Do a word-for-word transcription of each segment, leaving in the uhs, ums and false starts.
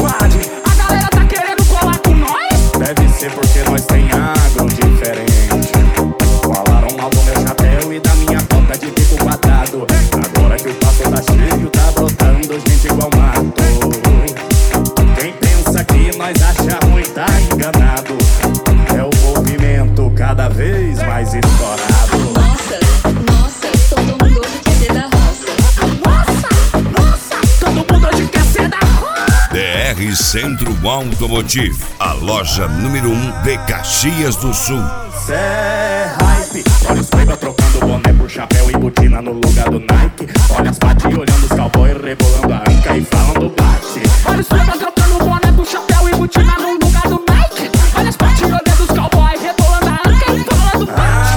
squad. A galera tá querendo colar com nós? Deve ser porque nós tem agro diferente. Falaram mal do meu chapéu e da minha bota de bico quadrado. Agora que o passo tá cheio, tá brotando gente igual mato. Quem pensa que nós acha ruim tá enganado. É o movimento cada vez mais estourado. Nossa, nossa, todo mundo hoje quer ser da roça. Nossa, nossa, todo mundo hoje quer ser da roça. D R Centro Automotivo, a loja número um de Caxias do Sul. Cê é hype. Olha os playboy trocando boné por chapéu e botina no lugar do Nike. Olha as paty olhando os cowboy rebolando a anca e falando bate. Olha os playboy trocando boné por chapéu e botina no lugar do Nike. Olha as paty olhando os cowboy rebolando a anca e falando bate.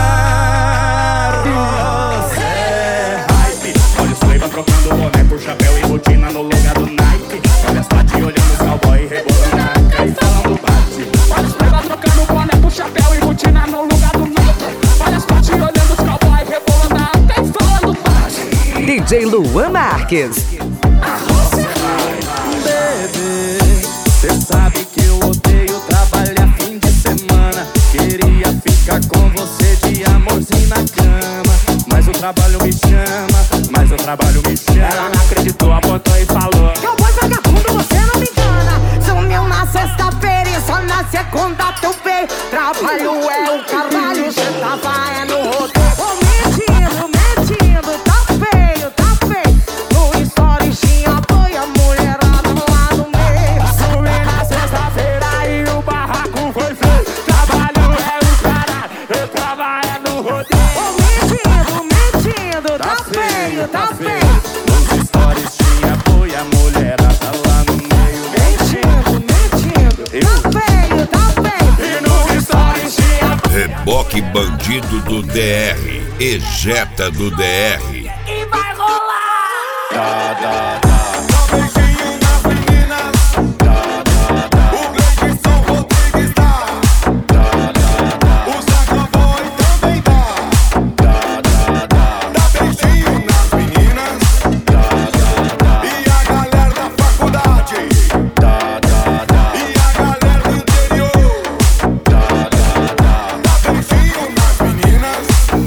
Ah, cê é hype. Olha os playboy trocando boné por chapéu e botina no lugar do Nike. Olha as paty olhando os cowboy rebolando a anca e falando bate. Olha os playboy trocando boné por chapéu e botina no lugar do Nike. Olha as paty olhando os cowboy rebolando a anca e falando bate. D J Luan Marques. Bebê, cê sabe que eu odeio trabalhar fim de semana. Queria ficar com você de amorzinho na cama, mas o trabalho me chama, mas o trabalho me chama. Ela não acreditou, apontou e falou: Cowboy vagabundo, você não me engana. Sumiu na sexta-feira e só na segunda teu veio. Trabalho é o caralho, cê tava é no roteiro. Ô, mentindo, mentindo, tá feio, tá feio. No story tinha boi, a mulherada lá no meio. Subi na sexta-feira e o barraco foi feio. Trabalho é o caralho, eu trabalho no rodeio. Ô, mentindo, mentindo, tá feio, tá feio. Nos stories tinha boi, a mulherada lá no meio. Mentindo, mentindo, tá feio, tá feio. E nos stories tinha Reboque bandido do D R, ejeta do D R. e vai rolar. Da, da, da. Beijinho nas meninas, o Gleison Rodrigues dá, o Jacaboy também dá. Dá beijinho nas meninas e a galera da faculdade e a galera do interior. Dá beijinho nas meninas.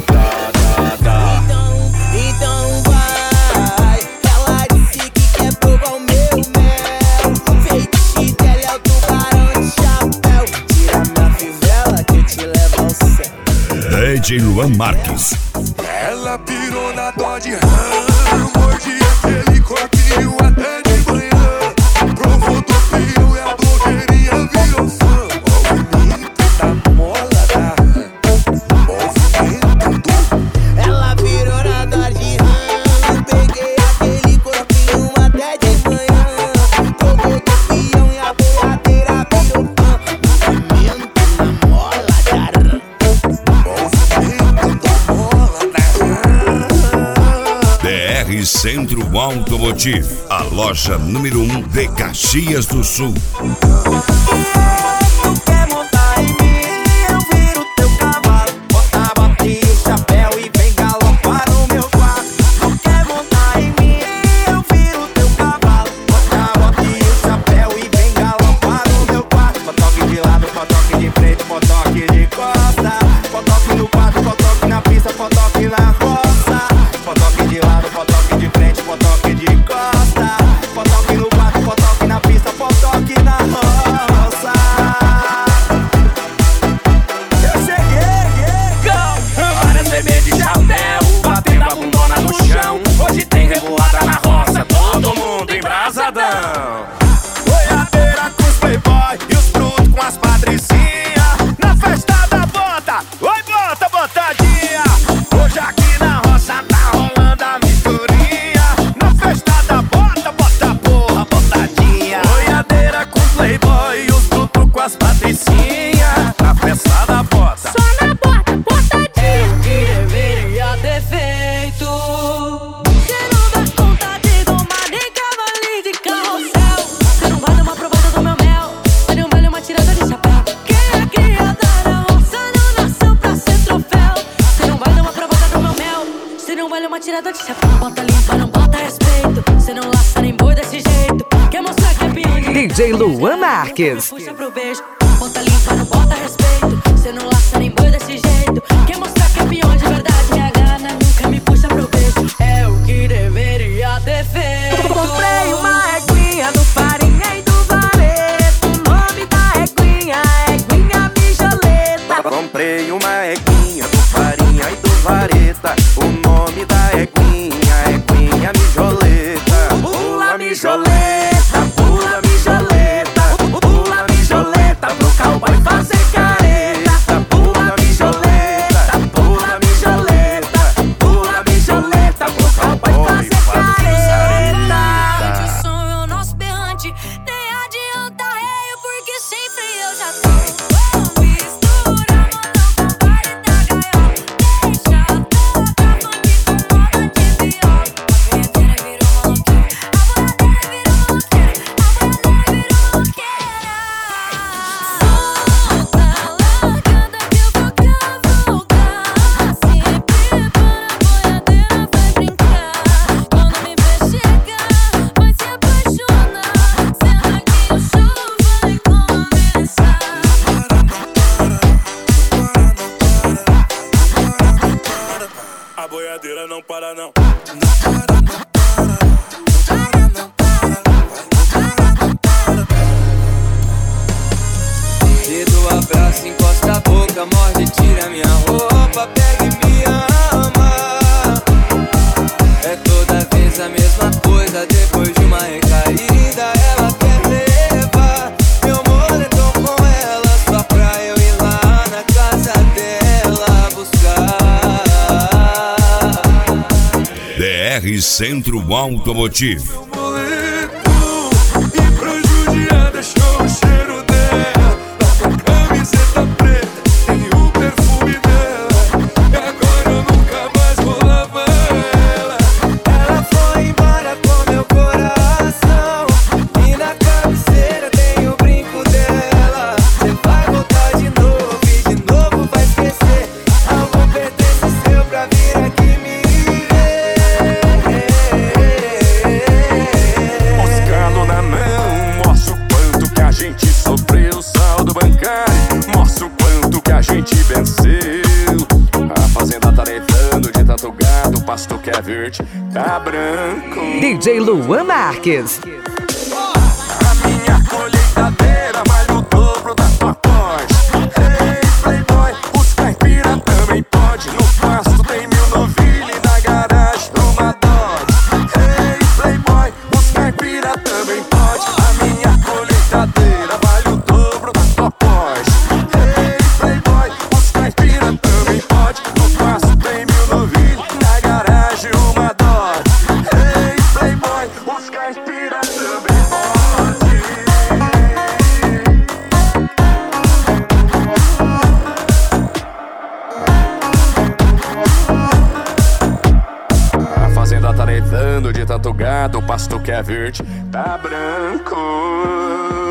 Então, então vai. Ela disse que quer provar o meu mel. Feitiço dela é o tubarão de chapéu. Tira minha fivela que eu te levo ao céu. D J Luan Marques. Ela pirou na Dodge Ram, mordi aquele corpinho até de manhã. Provou do pio e a blogueirinha virou fã. Movimento da mola da Ram, movimento do... Ela virou na Dodge Ram. Peguei aquele corpinho até de manhã. Provou do peão e a boiadeira virou fã. Movimento na mola da Ram. Movimento da mola da Ram. D R Centro Automotivo, a loja número um de Caxias do Sul. Tu quer montar em mim, eu viro teu cavalo. Bota a bota e o chapéu e vem galopar no meu quarto. Tu quer montar em mim, eu viro teu cavalo. Bota a bota e o chapéu e vem galopar no meu quarto. Potoque de lado, potoque de frente, potoque de costa. Potoque no quarto, potoque na pista, potoque na roça. Potoque de lado, potoque de frente, potoque de costa. Potoque no quarto, potoque na pista, potoque na roça. Eu cheguei, várias bebês de chapéu, batendo a bundona no chão. Hoje tem revoada na roça, todo mundo embrasadão. Boiadeira com os playboy e os brutos com as patricinhas. Na festa da bota, oi bota, botadinha. Hoje aqui na roça tá rolando a misturinha. Na festa da bota, bota porra, botadinha. Boiadeira com os playboy e os brutos com as patricinhas. Na festa da bota. Só na bota, botadinha. Que deveria ter feito. Você não dá conta de domar nem cavalinho de carrossel. Você não vai dar uma provada do meu mel. Você não vale uma tirada de chapéu. Quem é criada na roça não nasceu pra ser troféu. Você não vai dar uma provada do meu mel. Você não vale uma tirada de chapéu. Bota limpa, não bota respeito. Você não laça nem boi desse jeito. Quer mostrar que é piranha? D D J Luan Marques. Puxa pro beijo, bota limpa, não bota respeito. Cê não laça nem boi desse jeito. Quer mostrar que é peão de verdade, minha gana nunca me puxa pro beijo. É o que deveria ter feito. Comprei uma eguinha do farinha e do vareto. O nome da eguinha é eguinha mijoleta. Comprei uma eguinha do farinha e do vareta. O nome da eguinha é eguinha mijoleta. Pula mijoleta, pula mijoleta. Pula mijoleta pro cowboy fazer careta. Pula mijoleta, pula mijoleta. Pula mijoleta pro cowboy fazer careta. O som é o nosso berrante, nem adianta reio, porque sempre eu já tô. Mistura, mano, com parte da gaiola. Deixa tocar funk com moda de viola. A boiadeira virou maloqueira, a boiadeira virou maloqueira, a boiadeira virou maloqueira. Solta, largada que eu vou cavalgar. Se prepara, a boiadeira vai brincar. Quando me ver chegar, vai se apaixonar. Senta que o show vai começar. A boiadeira não para não. Se tu abraça, encosta a boca, morde, tira minha roupa, pega e me ama. É toda vez a mesma coisa, depois de uma recaída ela quer levar meu moletom com ela, só pra eu ir lá na casa dela buscar. D R Centro Automotivo. E pra judiar deixou o cheiro dela. Na camiseta preta tem o perfume dela. E agora eu nunca mais vou lavar ela. Ela foi embora com meu coração. E na cabeceira tem o brinco dela. Cê vai voltar de novo e de novo vai esquecer. Algum pertence seu pra vir aqui me ver. Moscando na mão, mostra o quanto que a gente sofreu. Saldo bancário, mostra o quanto que a gente venceu. A fazenda tá levando de tanto gado. O pasto que é verde tá branco. D J Luan Marques. A minha colheitadeira vale o dobro da tua Porsche. Ei, playboy, os caipira também pode. No pasto tem mil novilha e na garagem uma Dodge. Ei, playboy, os caipira também pode. A minha colheitadeira vale o dobro da tua Porsche. Ei, playboy, os caipira também pode. No pasto tem mil novilha e na garagem uma Dodge. Ei, playboy, os caipira também pode. A fazenda tá levando de tanto gado, o pasto que é verde tá branco.